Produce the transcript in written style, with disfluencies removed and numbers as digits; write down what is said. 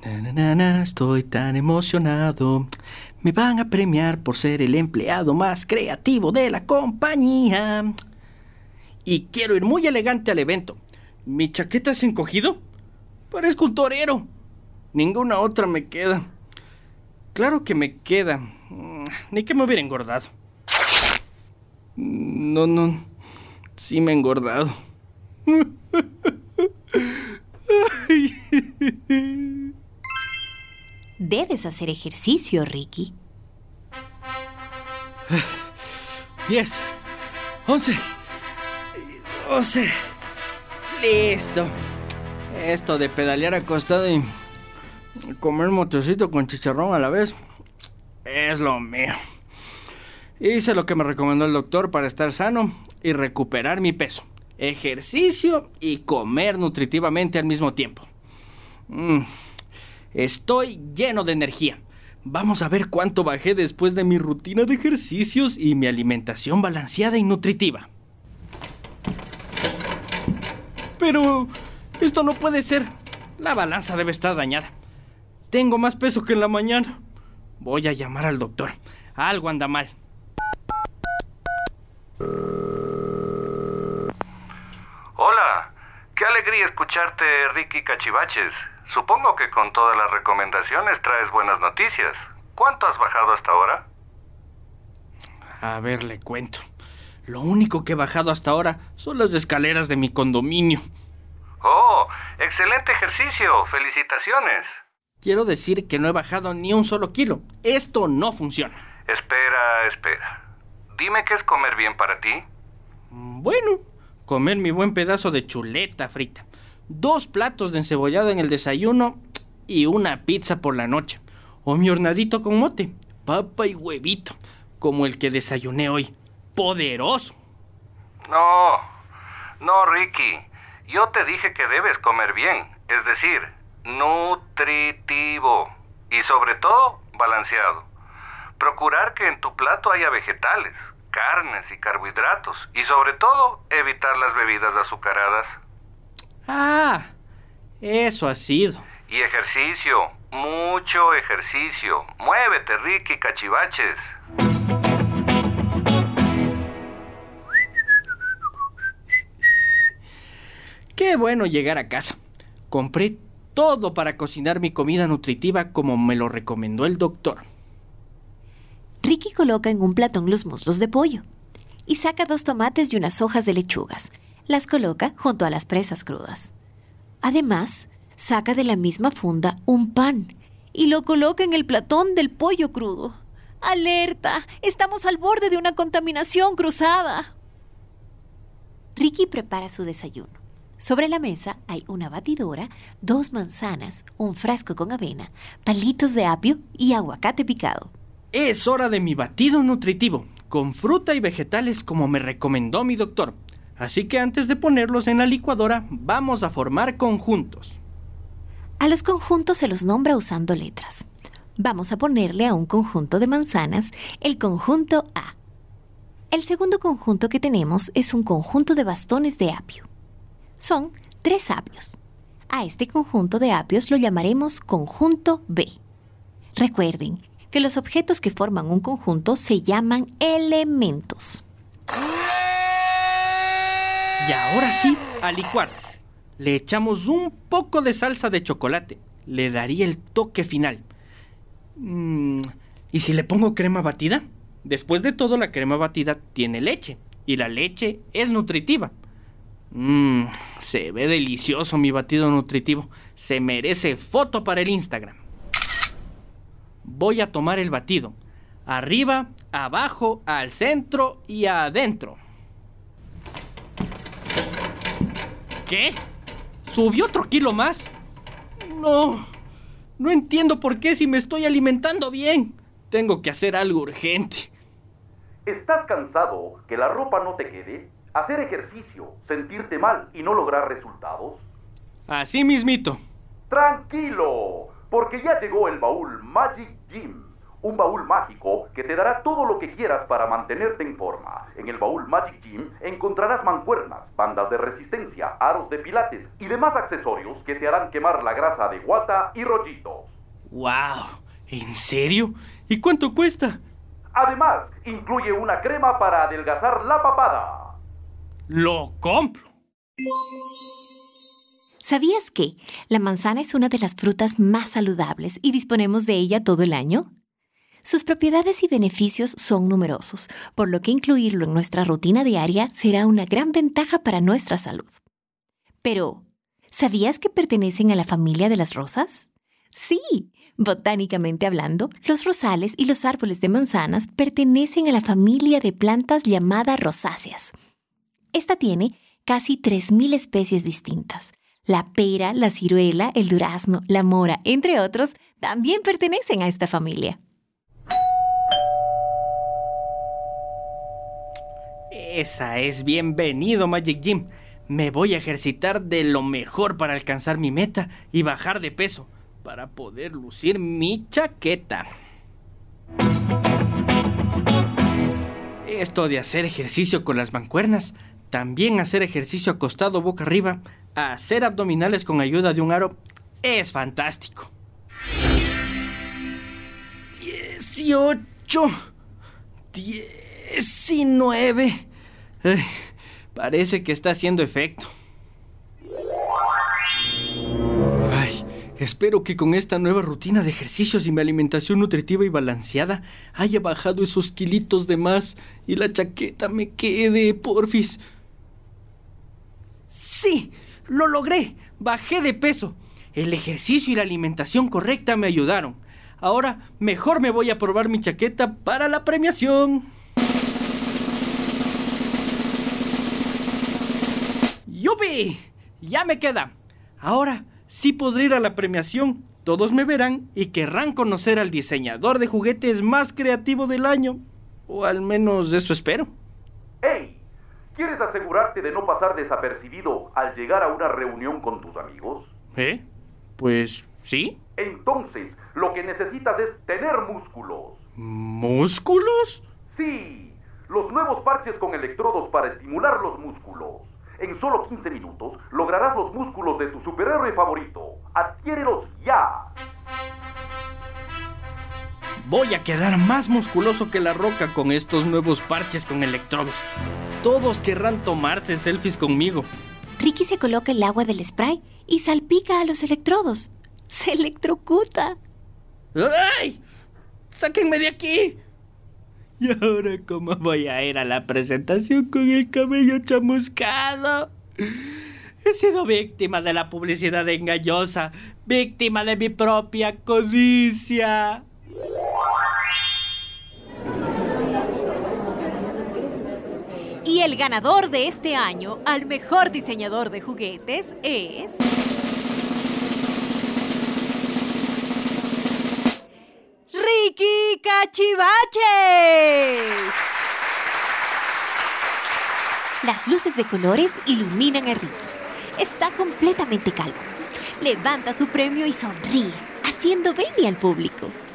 Estoy tan emocionado. Me van a premiar por ser el empleado más creativo de la compañía. Y quiero ir muy elegante al evento. ¿Mi chaqueta es encogido? Parezco un torero. Ninguna otra me queda. Claro que me queda. Ni que me hubiera engordado. No. Sí me he engordado. Debes hacer ejercicio, Ricky. 10, 11, 12. Listo. Esto de pedalear acostado y comer motecito con chicharrón a la vez es lo mío. Hice lo que me recomendó el doctor para estar sano y recuperar mi peso. Ejercicio y comer nutritivamente al mismo tiempo. Estoy lleno de energía. Vamos a ver cuánto bajé después de mi rutina de ejercicios y mi alimentación balanceada y nutritiva. Pero esto no puede ser. La balanza debe estar dañada. Tengo más peso que en la mañana. Voy a llamar al doctor. Algo anda mal. Hola, qué alegría escucharte, Ricky Cachivaches. Supongo que con todas las recomendaciones traes buenas noticias. ¿Cuánto has bajado hasta ahora? A ver, le cuento. Lo único que he bajado hasta ahora son las escaleras de mi condominio. ¡Oh! ¡Excelente ejercicio! ¡Felicitaciones! Quiero decir que no he bajado ni un solo kilo. Esto no funciona. Espera. Dime qué es comer bien para ti. Bueno, comer mi buen pedazo de chuleta frita, 2 platos de encebollado en el desayuno y una pizza por la noche. O mi hornadito con mote, papa y huevito, como el que desayuné hoy. ¡Poderoso! No, Ricky. Yo te dije que debes comer bien, es decir, nutritivo y sobre todo balanceado. Procurar que en tu plato haya vegetales, carnes y carbohidratos y sobre todo evitar las bebidas azucaradas. Ah, eso ha sido. Y ejercicio, mucho ejercicio. Muévete, Ricky Cachivaches. Qué bueno llegar a casa. Compré todo para cocinar mi comida nutritiva como me lo recomendó el doctor. Ricky coloca en un platón los muslos de pollo y saca 2 tomates y unas hojas de lechugas. Las coloca junto a las presas crudas. Además, saca de la misma funda un pan y lo coloca en el platón del pollo crudo. ¡Alerta! Estamos al borde de una contaminación cruzada. Ricky prepara su desayuno. Sobre la mesa hay una batidora, 2 manzanas, un frasco con avena, palitos de apio y aguacate picado. Es hora de mi batido nutritivo, con fruta y vegetales como me recomendó mi doctor. Así que antes de ponerlos en la licuadora, vamos a formar conjuntos. A los conjuntos se los nombra usando letras. Vamos a ponerle a un conjunto de manzanas el conjunto A. El segundo conjunto que tenemos es un conjunto de bastones de apio. Son 3 apios. A este conjunto de apios lo llamaremos conjunto B. Recuerden que los objetos que forman un conjunto se llaman elementos. Y ahora sí, a licuarlos. Le echamos un poco de salsa de chocolate. Le daría el toque final. ¿Y si le pongo crema batida? Después de todo, la crema batida tiene leche. Y la leche es nutritiva. Se ve delicioso mi batido nutritivo. Se merece foto para el Instagram. Voy a tomar el batido. Arriba, abajo, al centro y adentro. ¿Qué? ¿Subió otro kilo más? No entiendo por qué si me estoy alimentando bien. Tengo que hacer algo urgente. ¿Estás cansado que la ropa no te quede? ¿Hacer ejercicio, sentirte mal y no lograr resultados? Así mismito. ¡Tranquilo! Porque ya llegó el baúl Magic Gym, un baúl mágico que te dará todo lo que quieras para mantenerte en forma. En el baúl Magic Gym encontrarás mancuernas, bandas de resistencia, aros de pilates y demás accesorios que te harán quemar la grasa de guata y rollitos. ¡Wow! ¿En serio? ¿Y cuánto cuesta? Además, incluye una crema para adelgazar la papada. ¡Lo compro! ¿Sabías que la manzana es una de las frutas más saludables y disponemos de ella todo el año? Sus propiedades y beneficios son numerosos, por lo que incluirlo en nuestra rutina diaria será una gran ventaja para nuestra salud. Pero, ¿sabías que pertenecen a la familia de las rosas? Sí, botánicamente hablando, los rosales y los árboles de manzanas pertenecen a la familia de plantas llamada rosáceas. Esta tiene casi 3.000 especies distintas. La pera, la ciruela, el durazno, la mora, entre otros, también pertenecen a esta familia. Esa es bienvenido, Magic Gym. Me voy a ejercitar de lo mejor para alcanzar mi meta y bajar de peso, para poder lucir mi chaqueta. Esto de hacer ejercicio con las mancuernas, también hacer ejercicio acostado boca arriba, hacer abdominales con ayuda de un aro, es fantástico. 18, 19. Ay, parece que está haciendo efecto. Ay, espero que con esta nueva rutina de ejercicios y mi alimentación nutritiva y balanceada haya bajado esos kilitos de más y la chaqueta me quede, porfis. ¡Sí! ¡Lo logré! ¡Bajé de peso! El ejercicio y la alimentación correcta me ayudaron. Ahora mejor me voy a probar mi chaqueta para la premiación. ¡Yupi! ¡Ya me queda! Ahora sí podré ir a la premiación. Todos me verán y querrán conocer al diseñador de juguetes más creativo del año. O al menos eso espero. ¡Hey! ¿Quieres asegurarte de no pasar desapercibido al llegar a una reunión con tus amigos? Pues sí. Entonces, lo que necesitas es tener músculos. ¿Músculos? Sí, los nuevos parches con electrodos para estimular los músculos. En solo 15 minutos lograrás los músculos de tu superhéroe favorito. ¡Adquiérelos ya! Voy a quedar más musculoso que la roca con estos nuevos parches con electrodos. Todos querrán tomarse selfies conmigo. Ricky se coloca el agua del spray y salpica a los electrodos. ¡Se electrocuta! ¡Ay! ¡Sáquenme de aquí! ¿Y ahora cómo voy a ir a la presentación con el cabello chamuscado? He sido víctima de la publicidad engañosa, víctima de mi propia codicia. Y el ganador de este año al mejor diseñador de juguetes es... ¡Ricky Cachivaches! Las luces de colores iluminan a Ricky. Está completamente calmo. Levanta su premio y sonríe, haciendo Benny al público.